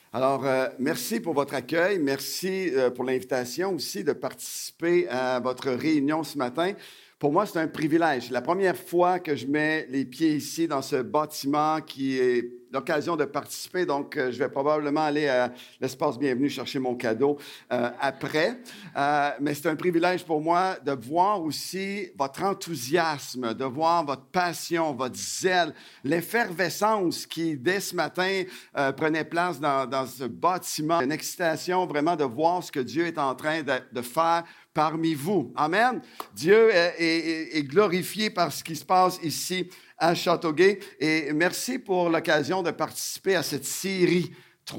Alors, merci pour votre accueil. Merci pour l'invitation aussi de participer à votre réunion ce matin. Pour moi, c'est un privilège. C'est la première fois que je mets les pieds ici dans ce bâtiment qui est l'occasion de participer. Donc, je vais probablement aller à l'espace bienvenue chercher mon cadeau après. Mais c'est un privilège pour moi de voir aussi votre enthousiasme, de voir votre passion, votre zèle, l'effervescence qui, dès ce matin, prenait place dans ce bâtiment. Une excitation vraiment de voir ce que Dieu est en train de faire parmi vous. Amen. Dieu est glorifié par ce qui se passe ici à Châteauguay. Et merci pour l'occasion de participer à cette série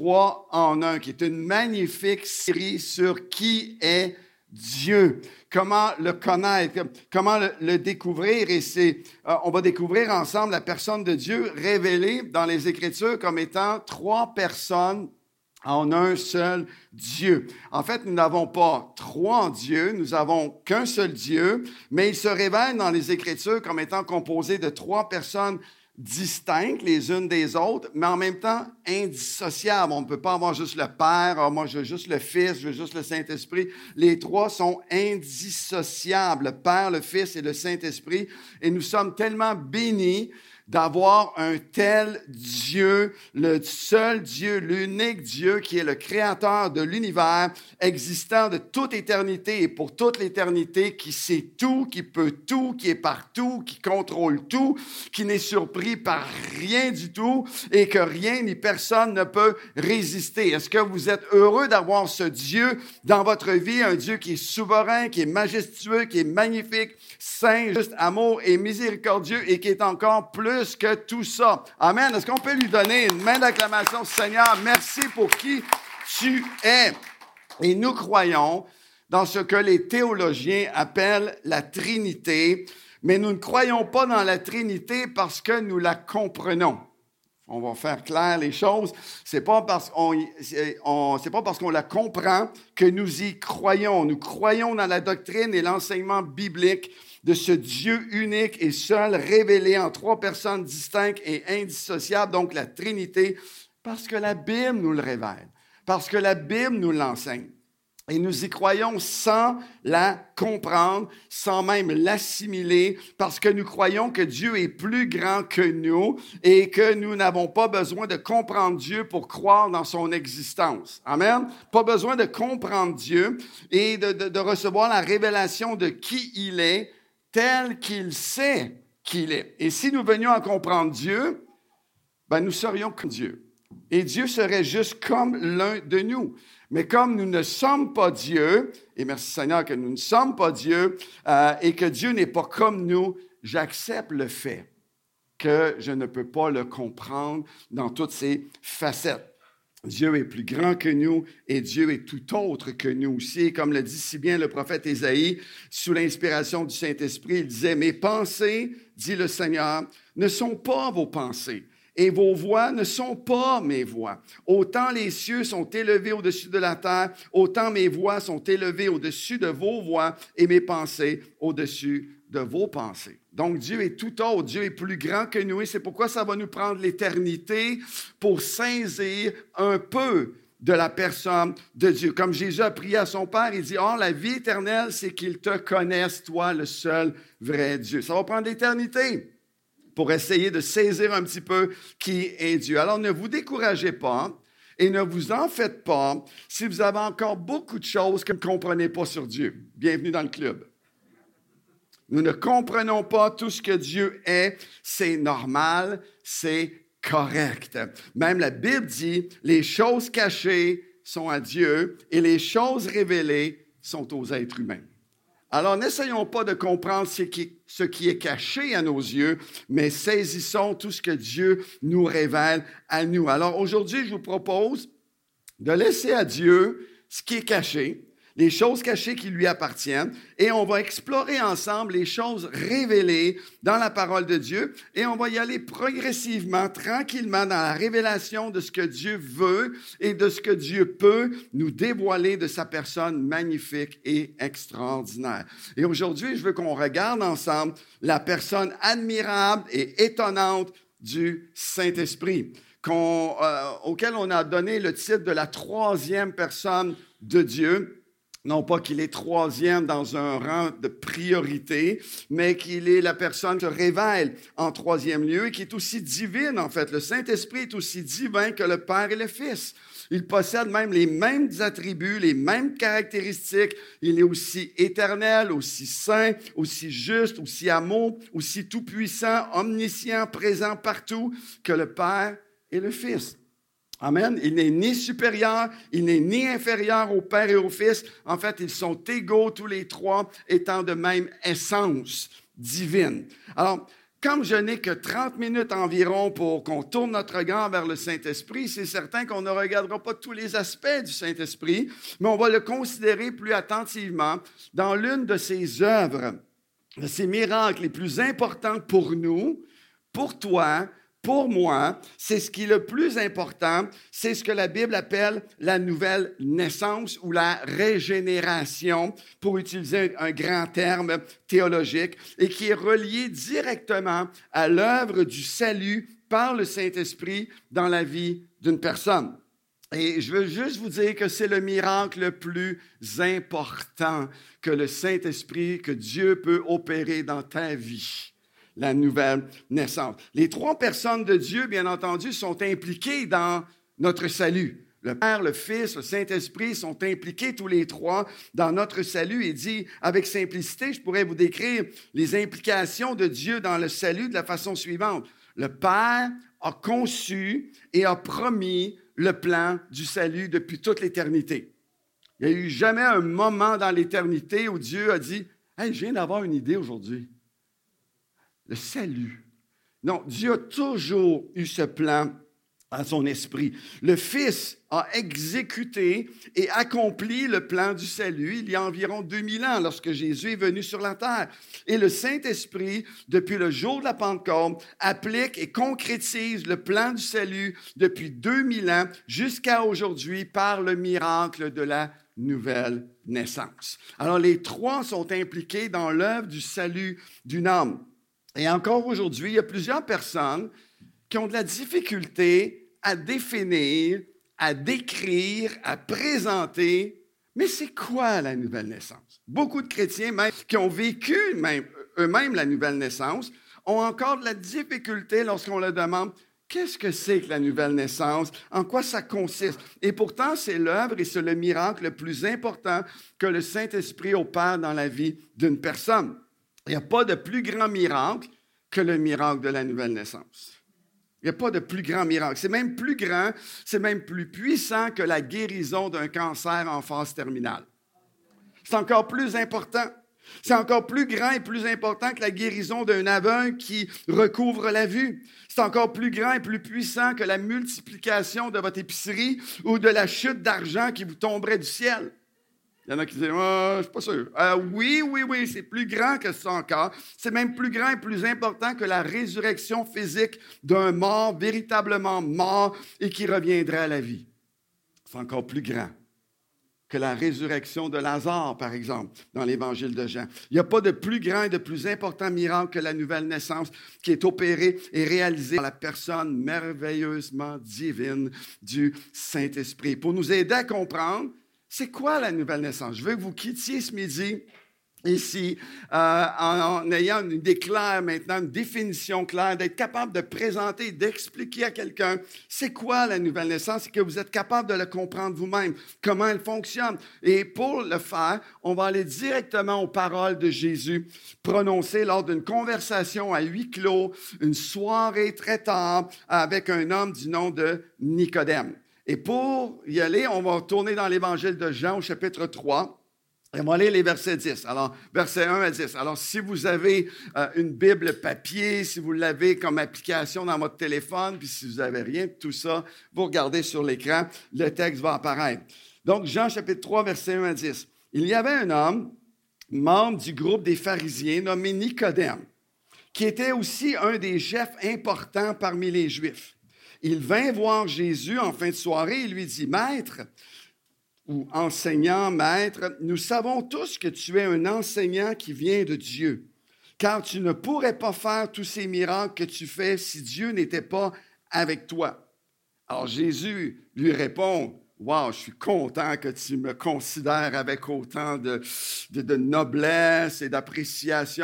3 en 1, qui est une magnifique série sur qui est Dieu, comment le connaître, comment le découvrir. Et on va découvrir ensemble la personne de Dieu révélée dans les Écritures comme étant 3 personnes en un seul Dieu. En fait, nous n'avons pas 3 dieux, nous avons qu'un seul Dieu, mais il se révèle dans les Écritures comme étant composé de 3 personnes distinctes les unes des autres, mais en même temps indissociables. On ne peut pas avoir juste le Père, moi je veux juste le Fils, je veux juste le Saint-Esprit. Les 3 sont indissociables, le Père, le Fils et le Saint-Esprit. Et nous sommes tellement bénis d'avoir un tel Dieu, le seul Dieu, l'unique Dieu qui est le créateur de l'univers, existant de toute éternité et pour toute l'éternité, qui sait tout, qui peut tout, qui est partout, qui contrôle tout, qui n'est surpris par rien du tout et que rien ni personne ne peut résister. Est-ce que vous êtes heureux d'avoir ce Dieu dans votre vie, un Dieu qui est souverain, qui est majestueux, qui est magnifique, saint, juste, amour et miséricordieux et qui est encore plus que tout ça. Amen. Est-ce qu'on peut lui donner une main d'acclamation, Seigneur? Merci pour qui tu es. Et nous croyons dans ce que les théologiens appellent la Trinité, mais nous ne croyons pas dans la Trinité parce que nous la comprenons. On va faire clair les choses. C'est pas parce qu'on la comprend que nous y croyons. Nous croyons dans la doctrine et l'enseignement biblique de ce Dieu unique et seul, révélé en 3 personnes distinctes et indissociables, donc la Trinité, parce que la Bible nous le révèle, parce que la Bible nous l'enseigne. Et nous y croyons sans la comprendre, sans même l'assimiler, parce que nous croyons que Dieu est plus grand que nous et que nous n'avons pas besoin de comprendre Dieu pour croire dans son existence. Amen. Pas besoin de comprendre Dieu et de recevoir la révélation de qui il est, tel qu'il sait qu'il est. Et si nous venions à comprendre Dieu, nous serions comme Dieu. Et Dieu serait juste comme l'un de nous. Mais comme nous ne sommes pas Dieu, et merci Seigneur que nous ne sommes pas Dieu, et que Dieu n'est pas comme nous, j'accepte le fait que je ne peux pas le comprendre dans toutes ses facettes. Dieu est plus grand que nous et Dieu est tout autre que nous aussi. Comme le dit si bien le prophète Ésaïe, sous l'inspiration du Saint-Esprit, il disait « Mes pensées, dit le Seigneur, ne sont pas vos pensées. Et vos voix ne sont pas mes voix. Autant les cieux sont élevés au-dessus de la terre, autant mes voix sont élevées au-dessus de vos voix et mes pensées au-dessus de vos pensées. » Donc, Dieu est tout autre. Dieu est plus grand que nous et c'est pourquoi ça va nous prendre l'éternité pour saisir un peu de la personne de Dieu. Comme Jésus a prié à son Père, il dit « Or, la vie éternelle, c'est qu'ils te connaissent, toi, le seul vrai Dieu. » Ça va prendre l'éternité pour essayer de saisir un petit peu qui est Dieu. Alors, ne vous découragez pas et ne vous en faites pas si vous avez encore beaucoup de choses que vous ne comprenez pas sur Dieu. Bienvenue dans le club. Nous ne comprenons pas tout ce que Dieu est. C'est normal, c'est correct. Même la Bible dit, les choses cachées sont à Dieu et les choses révélées sont aux êtres humains. Alors, n'essayons pas de comprendre ce qui est caché à nos yeux, mais saisissons tout ce que Dieu nous révèle à nous. Alors, aujourd'hui, je vous propose de laisser à Dieu ce qui est caché, les choses cachées qui lui appartiennent, et on va explorer ensemble les choses révélées dans la parole de Dieu, et on va y aller progressivement, tranquillement, dans la révélation de ce que Dieu veut et de ce que Dieu peut nous dévoiler de sa personne magnifique et extraordinaire. Et aujourd'hui, je veux qu'on regarde ensemble la personne admirable et étonnante du Saint-Esprit. auquel on a donné le titre de la troisième personne de Dieu. Non pas qu'il est troisième dans un rang de priorité, mais qu'il est la personne qui se révèle en troisième lieu et qui est aussi divine, en fait. Le Saint-Esprit est aussi divin que le Père et le Fils. Il possède même les mêmes attributs, les mêmes caractéristiques. Il est aussi éternel, aussi saint, aussi juste, aussi amour, aussi tout-puissant, omniscient, présent partout que le Père et le Fils. Amen. Il n'est ni supérieur, il n'est ni inférieur au Père et au Fils. En fait, ils sont égaux tous les trois, étant de même essence divine. Alors, comme je n'ai que 30 minutes environ pour qu'on tourne notre regard vers le Saint-Esprit, c'est certain qu'on ne regardera pas tous les aspects du Saint-Esprit, mais on va le considérer plus attentivement dans l'une de ses œuvres, de ses miracles les plus importants pour nous, pour toi, pour moi. C'est ce qui est le plus important, c'est ce que la Bible appelle la nouvelle naissance ou la régénération, pour utiliser un grand terme théologique, et qui est relié directement à l'œuvre du salut par le Saint-Esprit dans la vie d'une personne. Et je veux juste vous dire que c'est le miracle le plus important que le Saint-Esprit, que Dieu peut opérer dans ta vie. La nouvelle naissance. Les trois personnes de Dieu, bien entendu, sont impliquées dans notre salut. Le Père, le Fils, le Saint-Esprit sont impliqués tous les trois dans notre salut. Il dit, avec simplicité, je pourrais vous décrire les implications de Dieu dans le salut de la façon suivante. Le Père a conçu et a promis le plan du salut depuis toute l'éternité. Il n'y a eu jamais un moment dans l'éternité où Dieu a dit, « Hey, je viens d'avoir une idée aujourd'hui. » Le salut. Non, Dieu a toujours eu ce plan à son esprit. Le Fils a exécuté et accompli le plan du salut il y a environ 2000 ans, lorsque Jésus est venu sur la terre. Et le Saint-Esprit, depuis le jour de la Pentecôte, applique et concrétise le plan du salut depuis 2000 ans jusqu'à aujourd'hui par le miracle de la nouvelle naissance. Alors, les trois sont impliqués dans l'œuvre du salut d'une âme. Et encore aujourd'hui, il y a plusieurs personnes qui ont de la difficulté à définir, à décrire, à présenter, mais c'est quoi la nouvelle naissance? Beaucoup de chrétiens, même qui ont vécu eux-mêmes la nouvelle naissance, ont encore de la difficulté lorsqu'on leur demande qu'est-ce que c'est que la nouvelle naissance, en quoi ça consiste. Et pourtant, c'est l'œuvre et c'est le miracle le plus important que le Saint-Esprit opère dans la vie d'une personne. Il n'y a pas de plus grand miracle que le miracle de la nouvelle naissance. Il n'y a pas de plus grand miracle. C'est même plus grand, c'est même plus puissant que la guérison d'un cancer en phase terminale. C'est encore plus important. C'est encore plus grand et plus important que la guérison d'un aveugle qui recouvre la vue. C'est encore plus grand et plus puissant que la multiplication de votre épicerie ou de la chute d'argent qui vous tomberait du ciel. Il y en a qui disent, je ne suis pas sûr. Oui, c'est plus grand que ça encore. C'est même plus grand et plus important que la résurrection physique d'un mort, véritablement mort, et qui reviendrait à la vie. C'est encore plus grand que la résurrection de Lazare, par exemple, dans l'Évangile de Jean. Il n'y a pas de plus grand et de plus important miracle que la nouvelle naissance qui est opérée et réalisée par la personne merveilleusement divine du Saint-Esprit. Pour nous aider à comprendre, c'est quoi la nouvelle naissance? Je veux que vous quittiez ce midi ici en ayant une idée claire maintenant, une définition claire, d'être capable de présenter, d'expliquer à quelqu'un c'est quoi la nouvelle naissance et que vous êtes capable de le comprendre vous-même, comment elle fonctionne. Et pour le faire, on va aller directement aux paroles de Jésus prononcées lors d'une conversation à huis clos, une soirée très tard avec un homme du nom de Nicodème. Et pour y aller, on va tourner dans l'Évangile de Jean au chapitre 3. Et on va lire les versets 10. Alors, versets 1 à 10. Alors, si vous avez une Bible papier, si vous l'avez comme application dans votre téléphone, puis si vous n'avez rien de tout ça, vous regardez sur l'écran, le texte va apparaître. Donc, Jean chapitre 3, versets 1 à 10. Il y avait un homme, membre du groupe des pharisiens, nommé Nicodème, qui était aussi un des chefs importants parmi les Juifs. Il vint voir Jésus en fin de soirée et lui dit, « Maître, ou enseignant, maître, nous savons tous que tu es un enseignant qui vient de Dieu, car tu ne pourrais pas faire tous ces miracles que tu fais si Dieu n'était pas avec toi. Alors Jésus lui répond, « Wow, je suis content que tu me considères avec autant de noblesse et d'appréciation. »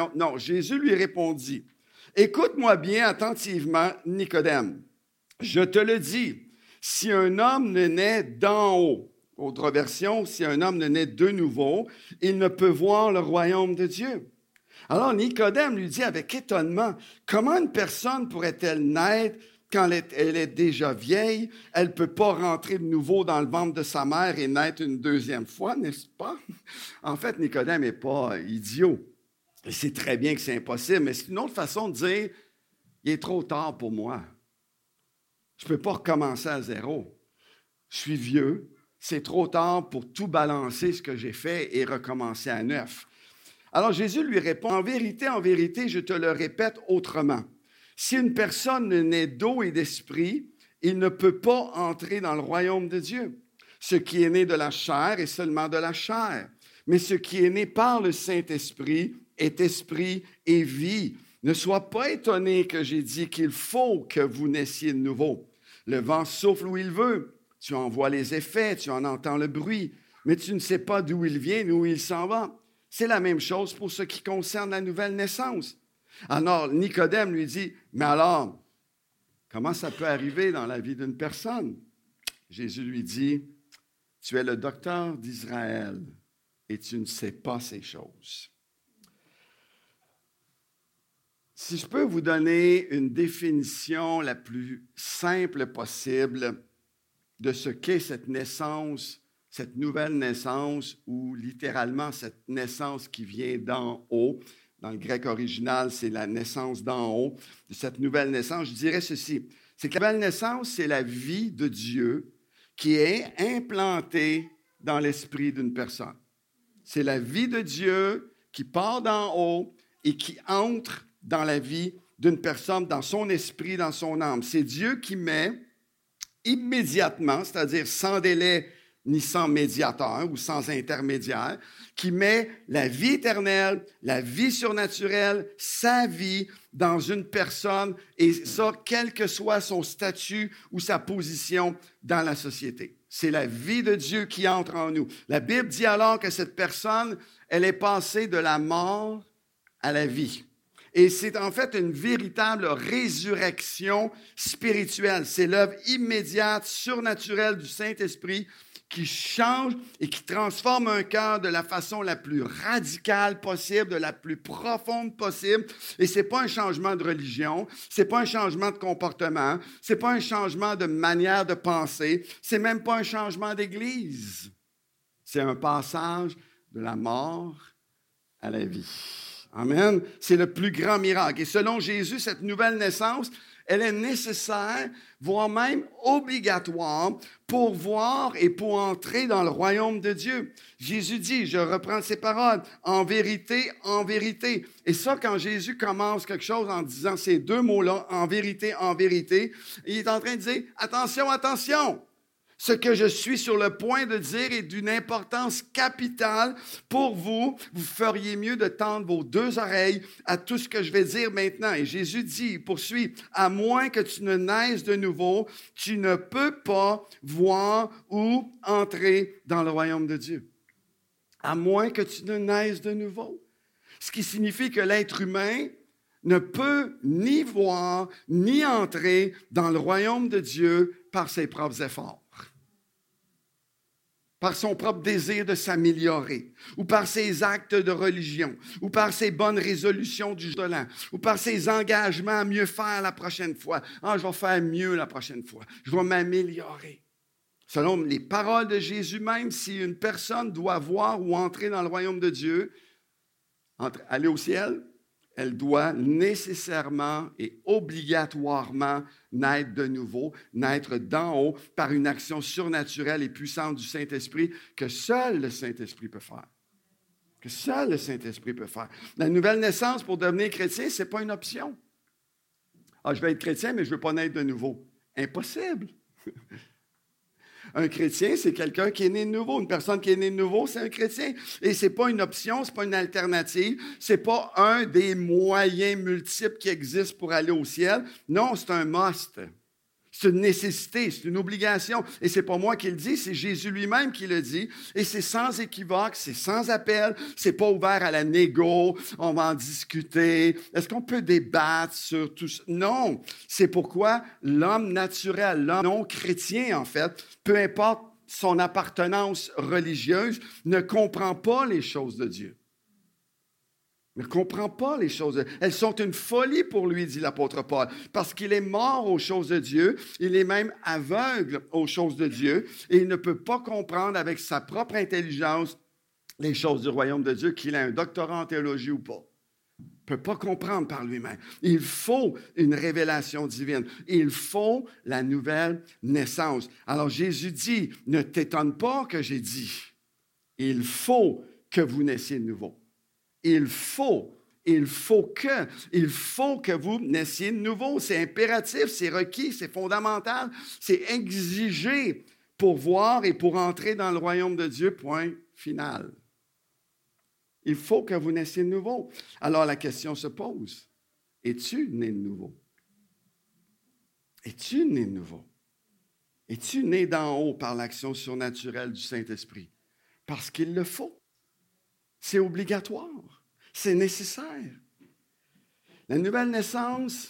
Non, Jésus lui répondit, « Écoute-moi bien attentivement, Nicodème. Je te le dis, si un homme ne naît d'en haut, autre version, si un homme ne naît de nouveau, il ne peut voir le royaume de Dieu. » Alors Nicodème lui dit avec étonnement, « Comment une personne pourrait-elle naître quand elle est déjà vieille? Elle ne peut pas rentrer de nouveau dans le ventre de sa mère et naître une deuxième fois, n'est-ce pas? » En fait, Nicodème n'est pas idiot. Il sait très bien que c'est impossible, mais c'est une autre façon de dire, « Il est trop tard pour moi. Je ne peux pas recommencer à zéro. Je suis vieux. C'est trop tard pour tout balancer ce que j'ai fait et recommencer à neuf. » Alors Jésus lui répond, en vérité, je te le répète autrement. Si une personne ne naît d'eau et d'esprit, il ne peut pas entrer dans le royaume de Dieu. Ce qui est né de la chair est seulement de la chair, mais ce qui est né par le Saint-Esprit est esprit et vie. Ne sois pas étonné que j'ai dit qu'il faut que vous naissiez de nouveau. Le vent souffle où il veut. Tu en vois les effets, tu en entends le bruit, mais tu ne sais pas d'où il vient ni où il s'en va. C'est la même chose pour ce qui concerne la nouvelle naissance. Alors, Nicodème lui dit, « Mais alors, comment ça peut arriver dans la vie d'une personne? » Jésus lui dit, « Tu es le docteur d'Israël et tu ne sais pas ces choses. » Si je peux vous donner une définition la plus simple possible de ce qu'est cette naissance, cette nouvelle naissance, ou littéralement cette naissance qui vient d'en haut. Dans le grec original, c'est la naissance d'en haut. De cette nouvelle naissance, je dirais ceci, c'est que la nouvelle naissance, c'est la vie de Dieu qui est implantée dans l'esprit d'une personne. C'est la vie de Dieu qui part d'en haut et qui entre dans la vie d'une personne, dans son esprit, dans son âme. C'est Dieu qui met immédiatement, c'est-à-dire sans délai ni sans médiateur ou sans intermédiaire, qui met la vie éternelle, la vie surnaturelle, sa vie dans une personne, et ça, quel que soit son statut ou sa position dans la société. C'est la vie de Dieu qui entre en nous. La Bible dit alors que cette personne, elle est passée de la mort à la vie. Et c'est en fait une véritable résurrection spirituelle. C'est l'œuvre immédiate, surnaturelle du Saint-Esprit qui change et qui transforme un cœur de la façon la plus radicale possible, de la plus profonde possible. Et c'est pas un changement de religion, c'est pas un changement de comportement, c'est pas un changement de manière de penser, c'est même pas un changement d'église. C'est un passage de la mort à la vie. Amen. C'est le plus grand miracle. Et selon Jésus, cette nouvelle naissance, elle est nécessaire, voire même obligatoire pour voir et pour entrer dans le royaume de Dieu. Jésus dit, je reprends ses paroles, en vérité, en vérité. Et ça, quand Jésus commence quelque chose en disant ces deux mots-là, en vérité, il est en train de dire, attention, attention. Ce que je suis sur le point de dire est d'une importance capitale pour vous. Vous feriez mieux de tendre vos deux oreilles à tout ce que je vais dire maintenant. Et Jésus dit, il poursuit, à moins que tu ne naisses de nouveau, tu ne peux pas voir ou entrer dans le royaume de Dieu. À moins que tu ne naisses de nouveau. Ce qui signifie que l'être humain ne peut ni voir ni entrer dans le royaume de Dieu par ses propres efforts, par son propre désir de s'améliorer, ou par ses actes de religion, ou par ses bonnes résolutions du jour de l'an, ou par ses engagements à mieux faire la prochaine fois. Ah, je vais faire mieux la prochaine fois. Je vais m'améliorer. Selon les paroles de Jésus même, si une personne doit voir ou entrer dans le royaume de Dieu, aller au ciel, elle doit nécessairement et obligatoirement naître de nouveau, naître d'en haut par une action surnaturelle et puissante du Saint-Esprit que seul le Saint-Esprit peut faire. Que seul le Saint-Esprit peut faire. La nouvelle naissance pour devenir chrétien, ce n'est pas une option. Ah, je vais être chrétien, mais je ne veux pas naître de nouveau. Impossible. Un chrétien, c'est quelqu'un qui est né de nouveau. Une personne qui est née de nouveau, c'est un chrétien. Et ce n'est pas une option, ce n'est pas une alternative. Ce n'est pas un des moyens multiples qui existent pour aller au ciel. Non, c'est un must. C'est une nécessité, c'est une obligation. Et ce n'est pas moi qui le dis, c'est Jésus lui-même qui le dit. Et c'est sans équivoque, c'est sans appel, c'est pas ouvert à la négo, on va en discuter. Est-ce qu'on peut débattre sur tout ça? Non. C'est pourquoi l'homme naturel, l'homme non chrétien, en fait, peu importe son appartenance religieuse, ne comprend pas les choses de Dieu. Ne comprend pas les choses. Elles sont une folie pour lui, dit l'apôtre Paul, parce qu'il est mort aux choses de Dieu, il est même aveugle aux choses de Dieu, et il ne peut pas comprendre avec sa propre intelligence les choses du royaume de Dieu, qu'il ait un doctorat en théologie ou pas. Il ne peut pas comprendre par lui-même. Il faut une révélation divine. Il faut la nouvelle naissance. Alors Jésus dit, ne t'étonne pas que j'ai dit, il faut que vous naissiez de nouveau. Il faut que vous naissiez de nouveau. C'est impératif, c'est requis, c'est fondamental, c'est exigé pour voir et pour entrer dans le royaume de Dieu, point final. Il faut que vous naissiez de nouveau. Alors la question se pose, es-tu né de nouveau? Es-tu né de nouveau? Es-tu né d'en haut par l'action surnaturelle du Saint-Esprit? Parce qu'il le faut. C'est obligatoire. C'est nécessaire. La nouvelle naissance,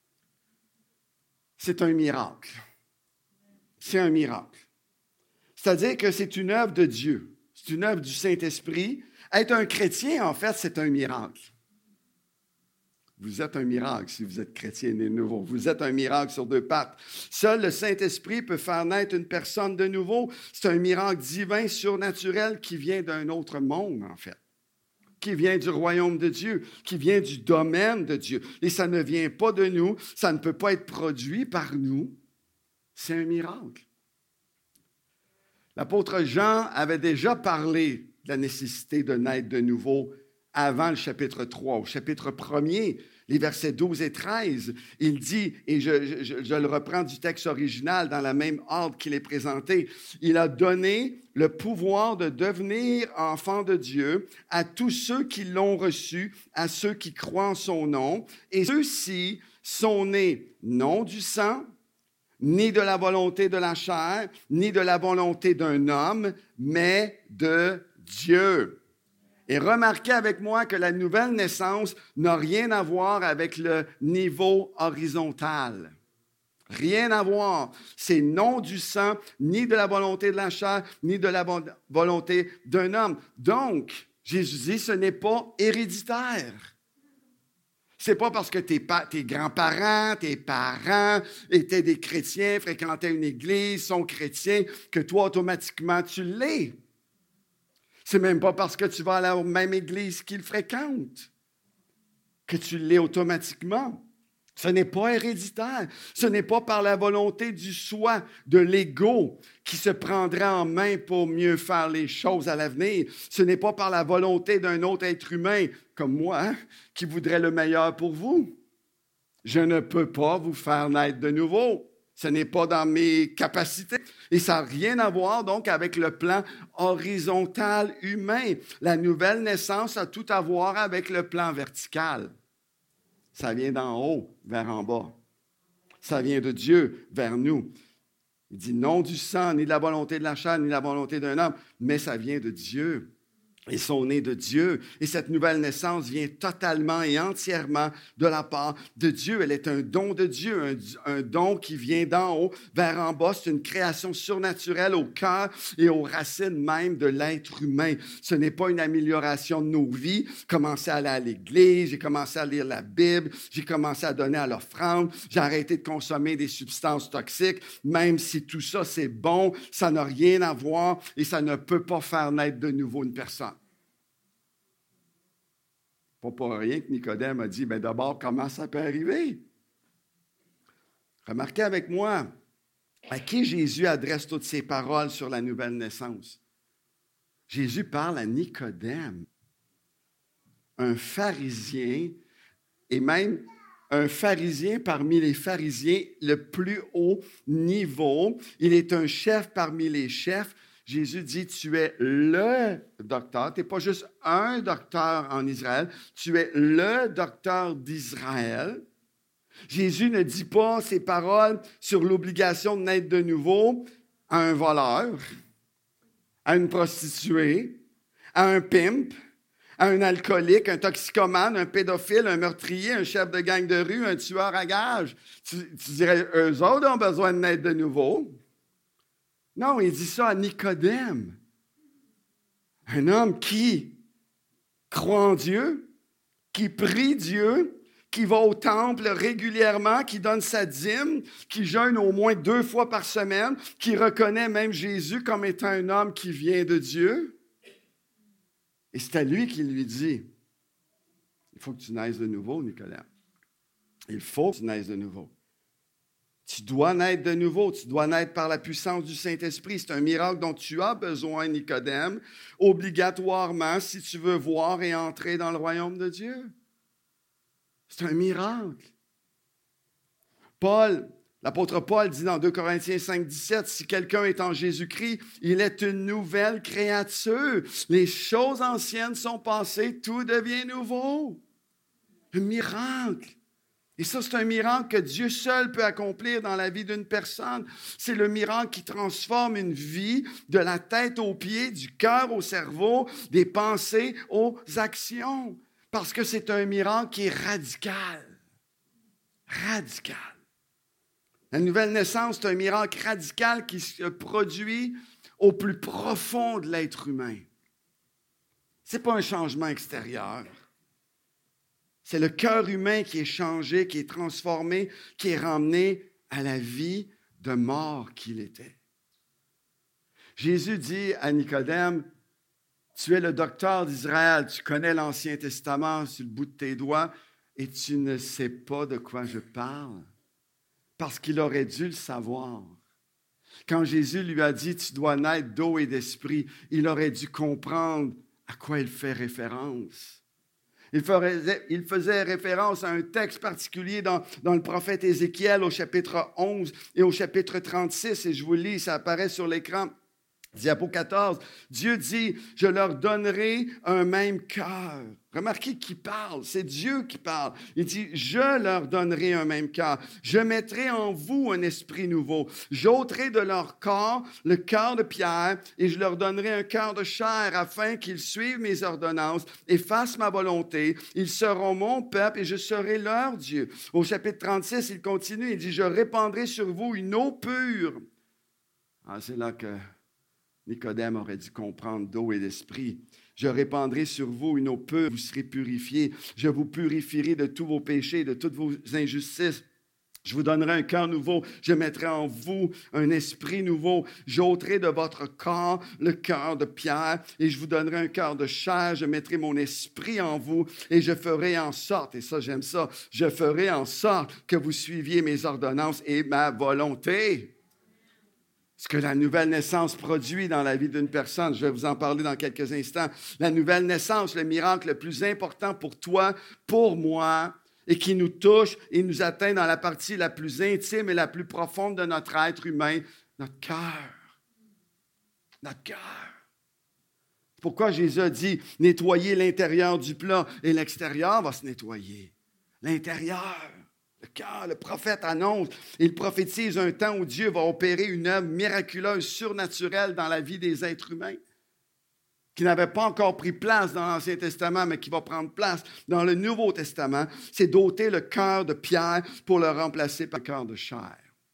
c'est un miracle. C'est un miracle. C'est-à-dire que c'est une œuvre de Dieu. C'est une œuvre du Saint-Esprit. Être un chrétien, en fait, c'est un miracle. Vous êtes un miracle si vous êtes chrétien né de nouveau. Vous êtes un miracle sur deux pattes. Seul le Saint-Esprit peut faire naître une personne de nouveau. C'est un miracle divin, surnaturel qui vient d'un autre monde, en fait. Qui vient du royaume de Dieu, qui vient du domaine de Dieu. Et ça ne vient pas de nous, ça ne peut pas être produit par nous. C'est un miracle. L'apôtre Jean avait déjà parlé de la nécessité de naître de nouveau avant le chapitre 3. Au chapitre 1er, les versets 12 et 13, il dit, et je le reprends du texte original dans la même ordre qu'il est présenté, il a donné le pouvoir de devenir enfants de Dieu à tous ceux qui l'ont reçu, à ceux qui croient en son nom, et ceux-ci sont nés non du sang, ni de la volonté de la chair, ni de la volonté d'un homme, mais de Dieu. Et remarquez avec moi que la nouvelle naissance n'a rien à voir avec le niveau horizontal. Rien à voir. C'est non du sang, ni de la volonté de la chair, ni de la volonté d'un homme. Donc, Jésus dit, ce n'est pas héréditaire. C'est pas parce que tes grands-parents, tes parents étaient des chrétiens, fréquentaient une église, sont chrétiens, que toi, automatiquement, tu l'es. C'est même pas parce que tu vas à la même église qu'ils fréquentent que tu l'es automatiquement. Ce n'est pas héréditaire. Ce n'est pas par la volonté du soi, de l'ego, qui se prendra en main pour mieux faire les choses à l'avenir. Ce n'est pas par la volonté d'un autre être humain, comme moi, qui voudrait le meilleur pour vous. Je ne peux pas vous faire naître de nouveau. Ce n'est pas dans mes capacités. Et ça n'a rien à voir donc avec le plan horizontal humain. La nouvelle naissance a tout à voir avec le plan vertical. Ça vient d'en haut vers en bas. Ça vient de Dieu vers nous. Il dit non du sang, ni de la volonté de la chair, ni de la volonté d'un homme, mais ça vient de Dieu. Ils sont nés de Dieu. Et cette nouvelle naissance vient totalement et entièrement de la part de Dieu. Elle est un don de Dieu, un don qui vient d'en haut vers en bas. C'est une création surnaturelle au cœur et aux racines même de l'être humain. Ce n'est pas une amélioration de nos vies. J'ai commencé à aller à l'église, j'ai commencé à lire la Bible, j'ai commencé à donner à l'offrande, j'ai arrêté de consommer des substances toxiques. Même si tout ça, c'est bon, ça n'a rien à voir et ça ne peut pas faire naître de nouveau une personne. Pas pour rien que Nicodème a dit, bien d'abord, comment ça peut arriver? Remarquez avec moi, à qui Jésus adresse toutes ces paroles sur la nouvelle naissance? Jésus parle à Nicodème, un pharisien, et même un pharisien parmi les pharisiens, le plus haut niveau. Il est un chef parmi les chefs. Jésus dit, tu es le docteur. Tu n'es pas juste un docteur en Israël. Tu es le docteur d'Israël. Jésus ne dit pas ses paroles sur l'obligation de naître de nouveau à un voleur, à une prostituée, à un pimp, à un alcoolique, un toxicomane, un pédophile, un meurtrier, un chef de gang de rue, un tueur à gages. Tu dirais, eux autres ont besoin de naître de nouveau. Non, il dit ça à Nicodème. Un homme qui croit en Dieu, qui prie Dieu, qui va au temple régulièrement, qui donne sa dîme, qui jeûne au moins 2 fois par semaine, qui reconnaît même Jésus comme étant un homme qui vient de Dieu. Et c'est à lui qu'il lui dit, il faut que tu naisses de nouveau, Nicolas. Il faut que tu naisses de nouveau. Tu dois naître de nouveau, tu dois naître par la puissance du Saint-Esprit. C'est un miracle dont tu as besoin, Nicodème, obligatoirement si tu veux voir et entrer dans le royaume de Dieu. C'est un miracle. L'apôtre Paul dit dans 2 Corinthiens 5, 17, « Si quelqu'un est en Jésus-Christ, il est une nouvelle créature. Les choses anciennes sont passées, tout devient nouveau. » Un miracle. Et ça, c'est un miracle que Dieu seul peut accomplir dans la vie d'une personne. C'est le miracle qui transforme une vie de la tête aux pieds, du cœur au cerveau, des pensées aux actions. Parce que c'est un miracle qui est radical. Radical. La nouvelle naissance, c'est un miracle radical qui se produit au plus profond de l'être humain. Ce n'est pas un changement extérieur. C'est le cœur humain qui est changé, qui est transformé, qui est ramené à la vie de mort qu'il était. Jésus dit à Nicodème, « Tu es le docteur d'Israël, tu connais l'Ancien Testament sur le bout de tes doigts et tu ne sais pas de quoi je parle. » Parce qu'il aurait dû le savoir. Quand Jésus lui a dit « Tu dois naître d'eau et d'esprit », il aurait dû comprendre à quoi il fait référence. Il faisait référence à un texte particulier dans le prophète Ézéchiel au chapitre 11 et au chapitre 36, et je vous lis, ça apparaît sur l'écran. Diapo 14, Dieu dit, « Je leur donnerai un même cœur. » Remarquez qui parle, c'est Dieu qui parle. Il dit, « Je leur donnerai un même cœur. Je mettrai en vous un esprit nouveau. J'ôterai de leur corps le cœur de pierre et je leur donnerai un cœur de chair afin qu'ils suivent mes ordonnances et fassent ma volonté. Ils seront mon peuple et je serai leur Dieu. » Au chapitre 36, il continue, il dit, « Je répandrai sur vous une eau pure. » C'est là que Nicodème aurait dû comprendre d'eau et d'esprit. « Je répandrai sur vous une eau pure, vous serez purifiés. Je vous purifierai de tous vos péchés, de toutes vos injustices. Je vous donnerai un cœur nouveau. Je mettrai en vous un esprit nouveau. J'ôterai de votre corps le cœur de pierre et je vous donnerai un cœur de chair. Je mettrai mon esprit en vous et je ferai en sorte, et ça j'aime ça, je ferai en sorte que vous suiviez mes ordonnances et ma volonté. » Ce que la nouvelle naissance produit dans la vie d'une personne, je vais vous en parler dans quelques instants. La nouvelle naissance, le miracle le plus important pour toi, pour moi, et qui nous touche et nous atteint dans la partie la plus intime et la plus profonde de notre être humain, notre cœur. Notre cœur. C'est pourquoi Jésus a dit, nettoyez l'intérieur du plat et l'extérieur va se nettoyer. L'intérieur. Le cœur, le prophète annonce, il prophétise un temps où Dieu va opérer une œuvre miraculeuse, surnaturelle dans la vie des êtres humains, qui n'avait pas encore pris place dans l'Ancien Testament, mais qui va prendre place dans le Nouveau Testament. C'est d'ôter le cœur de pierre pour le remplacer par le cœur de chair.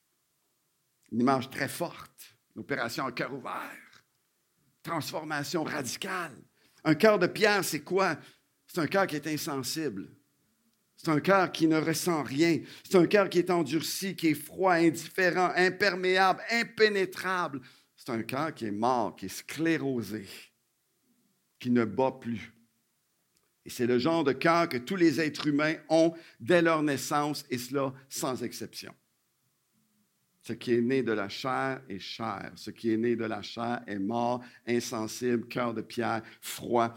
Une image très forte, une opération à cœur ouvert, transformation radicale. Un cœur de pierre, c'est quoi? C'est un cœur qui est insensible. C'est un cœur qui ne ressent rien. C'est un cœur qui est endurci, qui est froid, indifférent, imperméable, impénétrable. C'est un cœur qui est mort, qui est sclérosé, qui ne bat plus. Et c'est le genre de cœur que tous les êtres humains ont dès leur naissance, et cela sans exception. Ce qui est né de la chair est chair. Ce qui est né de la chair est mort, insensible, cœur de pierre, froid,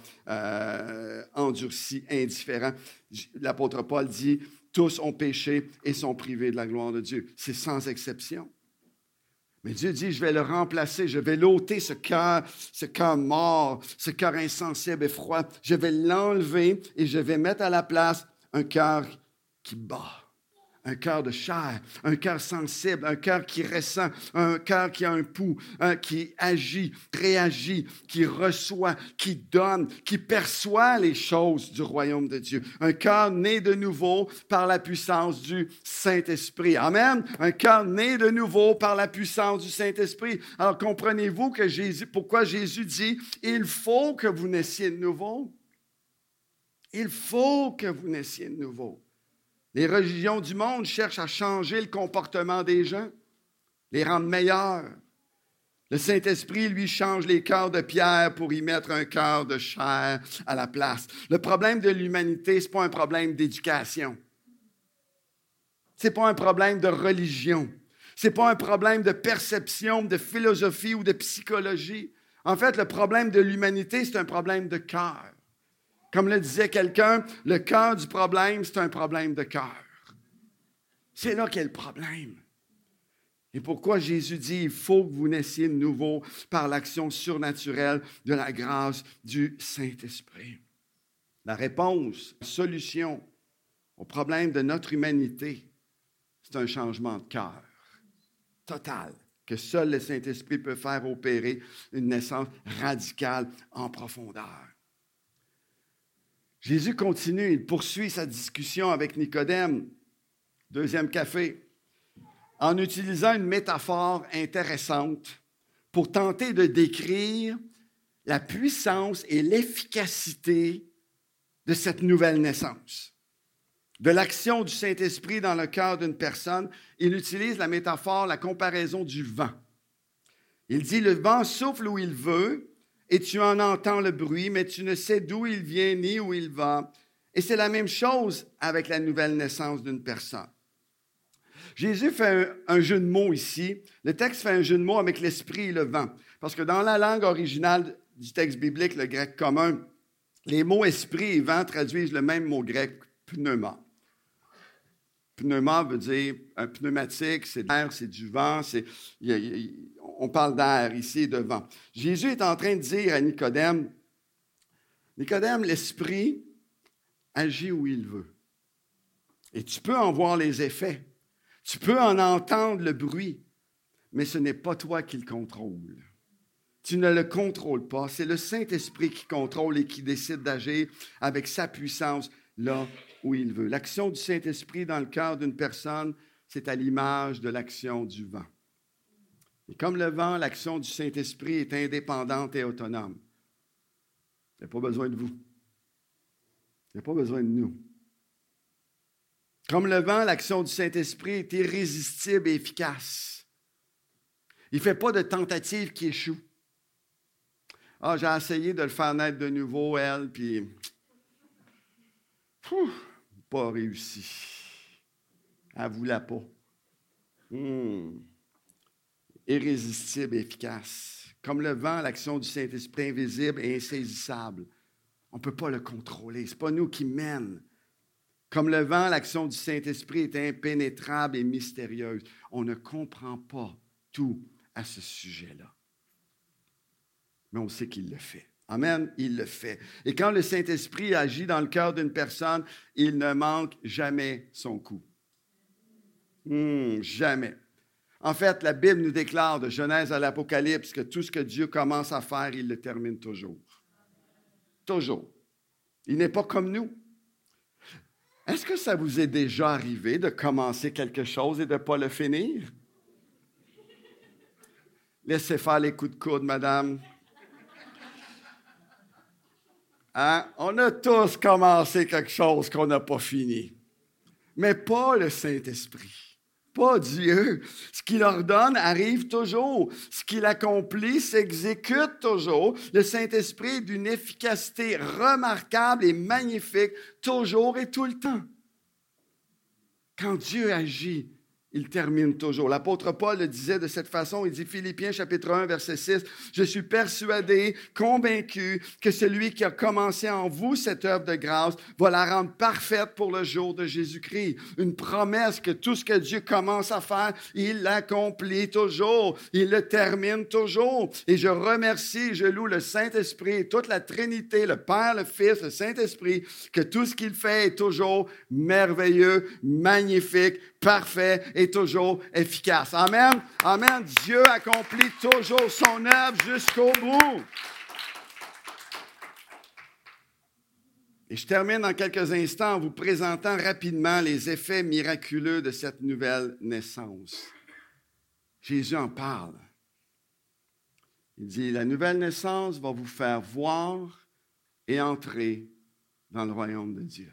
endurci, indifférent. L'apôtre Paul dit, tous ont péché et sont privés de la gloire de Dieu. C'est sans exception. Mais Dieu dit, je vais le remplacer, je vais l'ôter, ce cœur mort, ce cœur insensible et froid. Je vais l'enlever et je vais mettre à la place un cœur qui bat. Un cœur de chair, un cœur sensible, un cœur qui ressent, un cœur qui a un pouls, qui agit, réagit, qui reçoit, qui donne, qui perçoit les choses du royaume de Dieu. Un cœur né de nouveau par la puissance du Saint-Esprit. Amen. Un cœur né de nouveau par la puissance du Saint-Esprit. Alors comprenez-vous que pourquoi Jésus dit, il faut que vous naissiez de nouveau. Il faut que vous naissiez de nouveau. Les religions du monde cherchent à changer le comportement des gens, les rendre meilleurs. Le Saint-Esprit, lui, change les cœurs de pierre pour y mettre un cœur de chair à la place. Le problème de l'humanité, ce n'est pas un problème d'éducation. Ce n'est pas un problème de religion. Ce n'est pas un problème de perception, de philosophie ou de psychologie. En fait, le problème de l'humanité, c'est un problème de cœur. Comme le disait quelqu'un, le cœur du problème, c'est un problème de cœur. C'est là qu'est le problème. Et pourquoi Jésus dit, il faut que vous naissiez de nouveau par l'action surnaturelle de la grâce du Saint-Esprit. La réponse, la solution au problème de notre humanité, c'est un changement de cœur total, que seul le Saint-Esprit peut faire opérer une naissance radicale en profondeur. Jésus continue, il poursuit sa discussion avec Nicodème, deuxième café, en utilisant une métaphore intéressante pour tenter de décrire la puissance et l'efficacité de cette nouvelle naissance. De l'action du Saint-Esprit dans le cœur d'une personne, il utilise la métaphore, la comparaison du vent. Il dit, le vent souffle où il veut, et tu en entends le bruit, mais tu ne sais d'où il vient ni où il va. Et c'est la même chose avec la nouvelle naissance d'une personne. Jésus fait un jeu de mots ici. Le texte fait un jeu de mots avec l'esprit et le vent. Parce que dans la langue originale du texte biblique, le grec commun, les mots esprit et vent traduisent le même mot grec, pneuma. Pneuma veut dire un pneumatique, c'est de l'air, c'est du vent, on parle d'air ici et de vent. Jésus est en train de dire à Nicodème, Nicodème, l'esprit agit où il veut. Et tu peux en voir les effets. Tu peux en entendre le bruit, mais ce n'est pas toi qui le contrôle. Tu ne le contrôles pas. C'est le Saint-Esprit qui contrôle et qui décide d'agir avec sa puissance là où il veut. L'action du Saint-Esprit dans le cœur d'une personne, c'est à l'image de l'action du vent. Et comme le vent, l'action du Saint-Esprit est indépendante et autonome. Il n'y a pas besoin de vous. Il n'y a pas besoin de nous. Comme le vent, l'action du Saint-Esprit est irrésistible et efficace. Il ne fait pas de tentative qui échoue. Ah, j'ai essayé de le faire naître de nouveau, elle, puis pas réussi. Elle ne voulait pas. Irrésistible et efficace. Comme le vent, l'action du Saint-Esprit invisible et insaisissable. On ne peut pas le contrôler. Ce n'est pas nous qui mènent. Comme le vent, l'action du Saint-Esprit est impénétrable et mystérieuse. On ne comprend pas tout à ce sujet-là. Mais on sait qu'il le fait. Amen, il le fait. Et quand le Saint-Esprit agit dans le cœur d'une personne, il ne manque jamais son coup. Jamais. En fait, la Bible nous déclare de Genèse à l'Apocalypse que tout ce que Dieu commence à faire, il le termine toujours. Toujours. Il n'est pas comme nous. Est-ce que ça vous est déjà arrivé de commencer quelque chose et de ne pas le finir? Laissez faire les coups de coude, madame. Hein? On a tous commencé quelque chose qu'on n'a pas fini. Mais pas le Saint-Esprit. Pas Dieu. Ce qu'il ordonne arrive toujours. Ce qu'il accomplit s'exécute toujours. Le Saint-Esprit est d'une efficacité remarquable et magnifique, toujours et tout le temps. Quand Dieu agit, il termine toujours. L'apôtre Paul le disait de cette façon, il dit, Philippiens chapitre 1, verset 6, « Je suis persuadé, convaincu, que celui qui a commencé en vous cette œuvre de grâce va la rendre parfaite pour le jour de Jésus-Christ. » Une promesse que tout ce que Dieu commence à faire, il l'accomplit toujours. Il le termine toujours. Et je remercie, je loue le Saint-Esprit, toute la Trinité, le Père, le Fils, le Saint-Esprit, que tout ce qu'il fait est toujours merveilleux, magnifique, parfait et toujours efficace. Amen. Amen. Dieu accomplit toujours son œuvre jusqu'au bout. Et je termine dans quelques instants en vous présentant rapidement les effets miraculeux de cette nouvelle naissance. Jésus en parle. Il dit, la nouvelle naissance va vous faire voir et entrer dans le royaume de Dieu.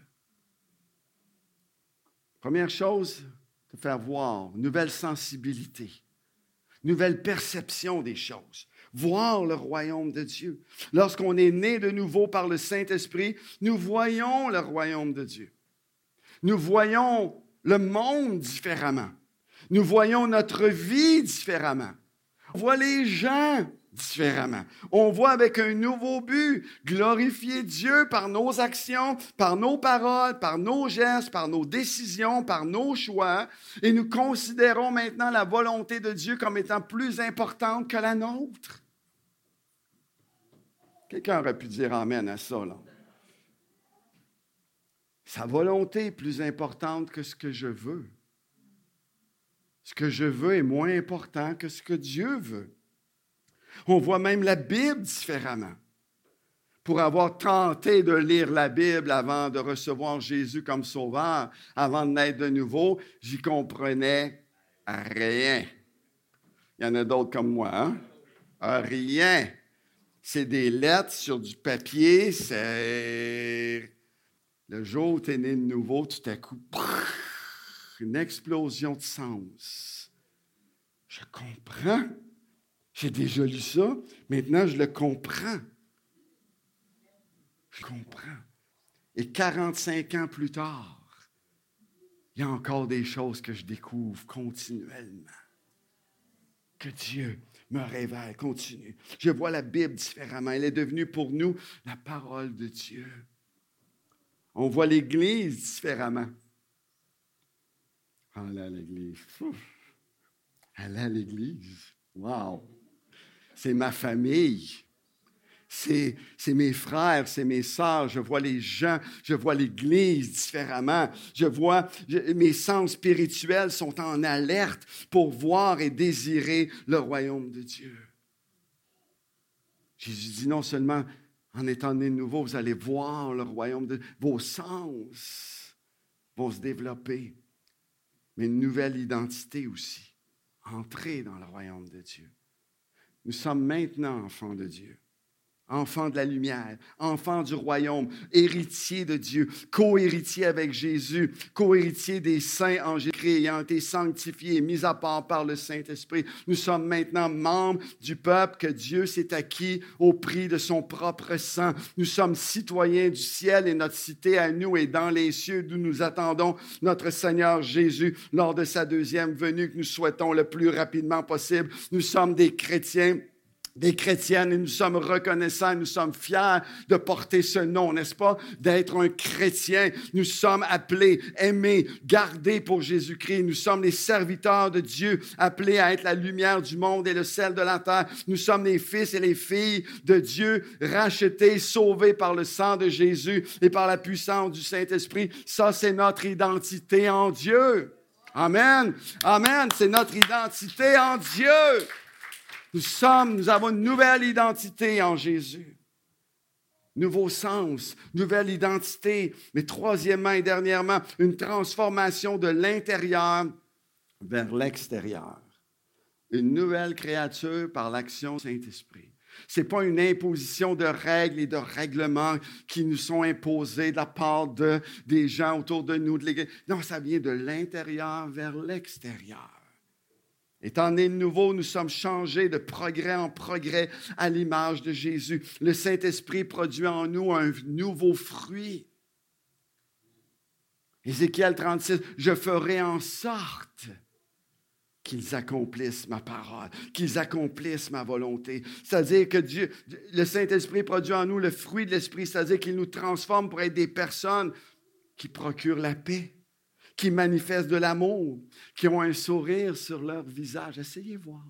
Première chose, te faire voir, nouvelle sensibilité, nouvelle perception des choses. Voir le royaume de Dieu. Lorsqu'on est né de nouveau par le Saint-Esprit, nous voyons le royaume de Dieu. Nous voyons le monde différemment. Nous voyons notre vie différemment. On voit les gens différemment. On voit avec un nouveau but, glorifier Dieu par nos actions, par nos paroles, par nos gestes, par nos décisions, par nos choix. Et nous considérons maintenant la volonté de Dieu comme étant plus importante que la nôtre. Quelqu'un aurait pu dire amen à ça, là. Sa volonté est plus importante que ce que je veux. Ce que je veux est moins important que ce que Dieu veut. On voit même la Bible différemment. Pour avoir tenté de lire la Bible avant de recevoir Jésus comme sauveur, avant de naître de nouveau, j'y comprenais rien. Il y en a d'autres comme moi, hein? Rien. C'est des lettres sur du papier, c'est... Le jour où tu es né de nouveau, tout à coup, une explosion de sens. Je comprends. J'ai déjà lu ça. Maintenant, je le comprends. Je comprends. Et 45 ans plus tard, il y a encore des choses que je découvre continuellement. Que Dieu me révèle, continue. Je vois la Bible différemment. Elle est devenue pour nous la parole de Dieu. On voit l'Église différemment. Aller à l'Église. Aller à l'Église. Wow! C'est ma famille. C'est mes frères, c'est mes sœurs. Je vois les gens, je vois l'Église différemment. Mes sens spirituels sont en alerte pour voir et désirer le royaume de Dieu. Jésus dit non seulement en étant né de nouveau, vous allez voir le royaume de Dieu. Vos sens vont se développer, mais une nouvelle identité aussi. Entrer dans le royaume de Dieu. Nous sommes maintenant enfants de Dieu. Enfants de la lumière, enfants du royaume, héritiers de Dieu, co-héritiers avec Jésus, co-héritiers des saints en Jésus-Christ, ayant été sanctifiés et mis à part par le Saint-Esprit. Nous sommes maintenant membres du peuple que Dieu s'est acquis au prix de son propre sang. Nous sommes citoyens du ciel et notre cité à nous est dans les cieux d'où nous attendons notre Seigneur Jésus lors de sa deuxième venue que nous souhaitons le plus rapidement possible. Nous sommes des chrétiens, des chrétiennes, et nous sommes reconnaissants, nous sommes fiers de porter ce nom, n'est-ce pas? D'être un chrétien. Nous sommes appelés, aimés, gardés pour Jésus-Christ. Nous sommes les serviteurs de Dieu, appelés à être la lumière du monde et le sel de la terre. Nous sommes les fils et les filles de Dieu, rachetés, sauvés par le sang de Jésus et par la puissance du Saint-Esprit. Ça, c'est notre identité en Dieu. Amen. Amen. C'est notre identité en Dieu. Nous avons une nouvelle identité en Jésus. Nouveau sens, nouvelle identité. Mais troisièmement et dernièrement, une transformation de l'intérieur vers l'extérieur. Une nouvelle créature par l'action du Saint-Esprit. Ce n'est pas une imposition de règles et de règlements qui nous sont imposés de la part des gens autour de nous, de l'Église. Non, ça vient de l'intérieur vers l'extérieur. Étant nés de nouveau, nous sommes changés de progrès en progrès à l'image de Jésus. Le Saint-Esprit produit en nous un nouveau fruit. Ézéchiel 36, je ferai en sorte qu'ils accomplissent ma parole, qu'ils accomplissent ma volonté. C'est-à-dire que le Saint-Esprit produit en nous le fruit de l'Esprit, c'est-à-dire qu'il nous transforme pour être des personnes qui procurent la paix, qui manifestent de l'amour, qui ont un sourire sur leur visage. Essayez voir.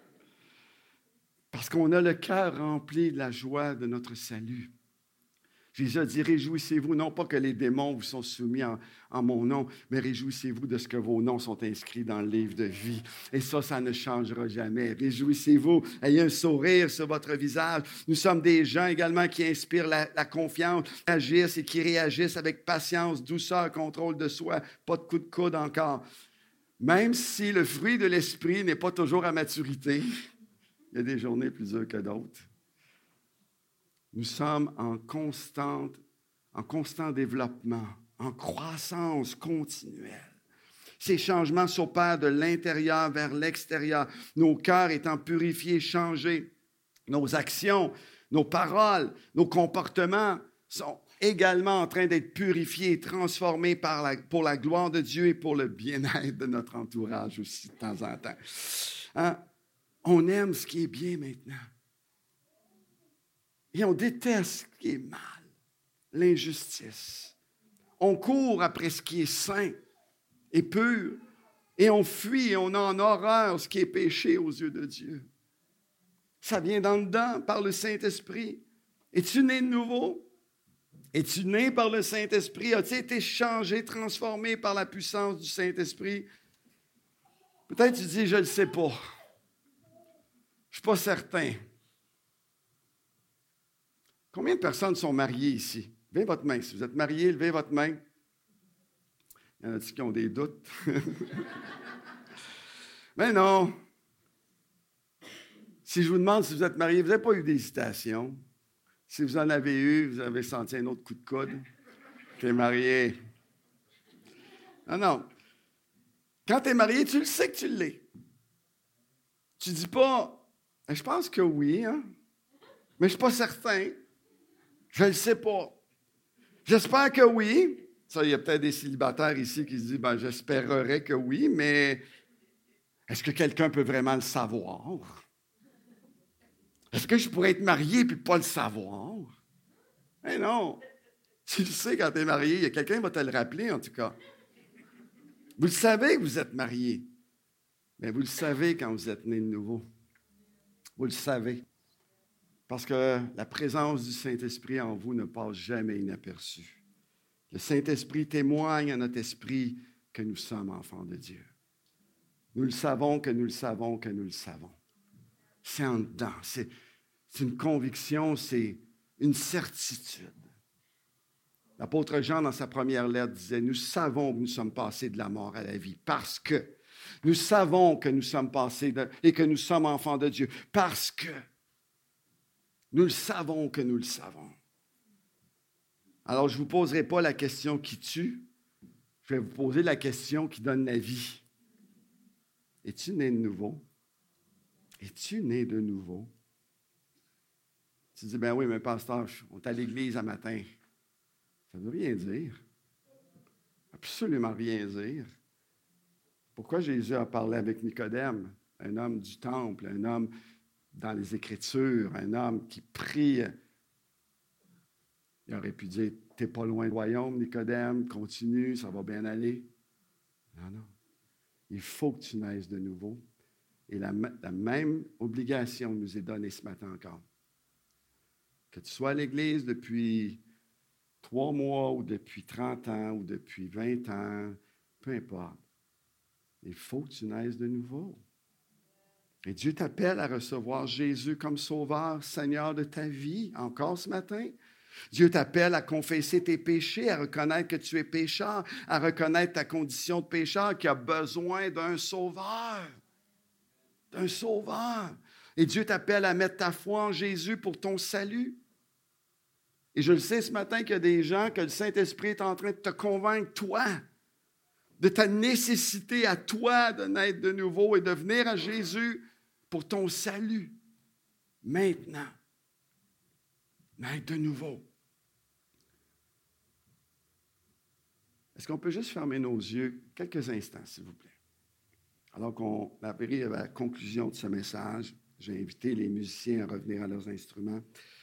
Parce qu'on a le cœur rempli de la joie de notre salut. Jésus a dit, réjouissez-vous, non pas que les démons vous sont soumis en mon nom, mais réjouissez-vous de ce que vos noms sont inscrits dans le livre de vie. Et ça ne changera jamais. Réjouissez-vous, ayez un sourire sur votre visage. Nous sommes des gens également qui inspirent la confiance, qui agissent et qui réagissent avec patience, douceur, contrôle de soi, pas de coup de coude encore. Même si le fruit de l'esprit n'est pas toujours à maturité, il y a des journées plus dures que d'autres. Nous sommes en constant développement, en croissance continuelle. Ces changements s'opèrent de l'intérieur vers l'extérieur. Nos cœurs étant purifiés, changés. Nos actions, nos paroles, nos comportements sont également en train d'être purifiés et transformés pour la gloire de Dieu et pour le bien-être de notre entourage aussi de temps en temps. Hein? On aime ce qui est bien maintenant. Et on déteste ce qui est mal, l'injustice. On court après ce qui est saint et pur, et on fuit et on a en horreur ce qui est péché aux yeux de Dieu. Ça vient d'en dedans par le Saint-Esprit. Es-tu né de nouveau? Es-tu né par le Saint-Esprit? As-tu été changé, transformé par la puissance du Saint-Esprit? Peut-être tu dis, je ne le sais pas. Je ne suis pas certain. Combien de personnes sont mariées ici? Levez votre main. Si vous êtes marié, levez votre main. Il y en a qui ont des doutes. Mais non. Si je vous demande si vous êtes marié, vous n'avez pas eu d'hésitation. Si vous en avez eu, vous avez senti un autre coup de coude. Tu es marié. Non. Quand tu es marié, tu le sais que tu l'es. Tu ne dis pas, je pense que oui, hein? Mais je ne suis pas certain. Je ne le sais pas. J'espère que oui. Ça, il y a peut-être des célibataires ici qui se disent, j'espérerais que oui, mais est-ce que quelqu'un peut vraiment le savoir? Est-ce que je pourrais être marié et pas le savoir? Mais non. Tu le sais quand tu es marié. Il y a quelqu'un qui va te le rappeler, en tout cas. Vous le savez que vous êtes marié. Mais vous le savez quand vous êtes né de nouveau. Vous le savez. Parce que la présence du Saint-Esprit en vous ne passe jamais inaperçue. Le Saint-Esprit témoigne à notre esprit que nous sommes enfants de Dieu. Nous le savons, que nous le savons, que nous le savons. C'est en dedans. C'est une conviction, c'est une certitude. L'apôtre Jean, dans sa première lettre, disait, « Nous savons que nous sommes passés de la mort à la vie parce que nous savons que nous sommes passés et que nous sommes enfants de Dieu parce que nous le savons que nous le savons. » Alors, je ne vous poserai pas la question qui tue, je vais vous poser la question qui donne la vie. Es-tu né de nouveau? Es-tu né de nouveau? Tu dis, oui, mais pasteur, on est à l'église un matin. Ça ne veut rien dire. Absolument rien dire. Pourquoi Jésus a parlé avec Nicodème, un homme du temple, un homme dans les Écritures, un homme qui prie? Il aurait pu dire, « T'es pas loin du royaume, Nicodème, continue, ça va bien aller. » Non. Il faut que tu naisses de nouveau. Et la même obligation nous est donnée ce matin encore. Que tu sois à l'Église depuis 3 mois ou depuis 30 ans ou depuis 20 ans, peu importe. Il faut que tu naisses de nouveau. Et Dieu t'appelle à recevoir Jésus comme Sauveur, Seigneur de ta vie, encore ce matin. Dieu t'appelle à confesser tes péchés, à reconnaître que tu es pécheur, à reconnaître ta condition de pécheur, qui a besoin d'un Sauveur. D'un Sauveur. Et Dieu t'appelle à mettre ta foi en Jésus pour ton salut. Et je le sais ce matin qu'il y a des gens que le Saint-Esprit est en train de te convaincre, toi, de ta nécessité à toi de naître de nouveau et de venir à Jésus pour ton salut. Maintenant. Naître de nouveau. Est-ce qu'on peut juste fermer nos yeux quelques instants, s'il vous plaît? Alors qu'on arrive à la conclusion de ce message, j'ai invité les musiciens à revenir à leurs instruments.